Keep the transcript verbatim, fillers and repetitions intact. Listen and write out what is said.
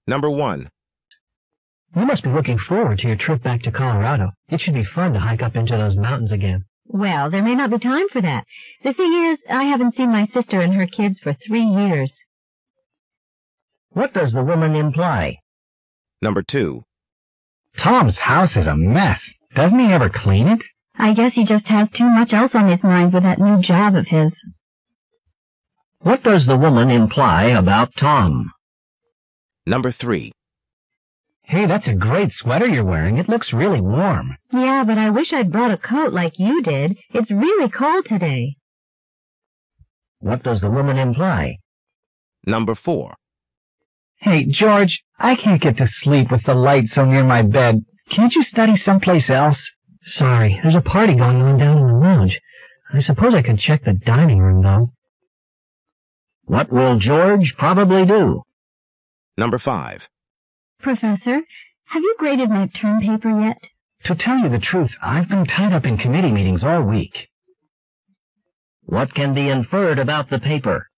Number one. You must be looking forward to your trip back to Colorado. It should be fun to hike up into those mountains again. Well, there may not be time for that. The thing is, I haven't seen my sister and her kids for three years. What does the woman imply? Number two. Tom's house is a mess. Doesn't he ever clean it? I guess he just has too much else on his mind with that new job of his. What does the woman imply about Tom? Number three. Hey, that's a great sweater you're wearing. It looks really warm. Yeah, but I wish I'd brought a coat like you did. It's really cold today. What does the woman imply? Number four. Hey, George, I can't get to sleep with the light so near my bed. Can't you study someplace else? Sorry, there's a party going on down in the lounge. I suppose I could check the dining room, though. What will George probably do? Number five. Professor, have you graded my term paper yet? To tell you the truth, I've been tied up in committee meetings all week. What can be inferred about the paper?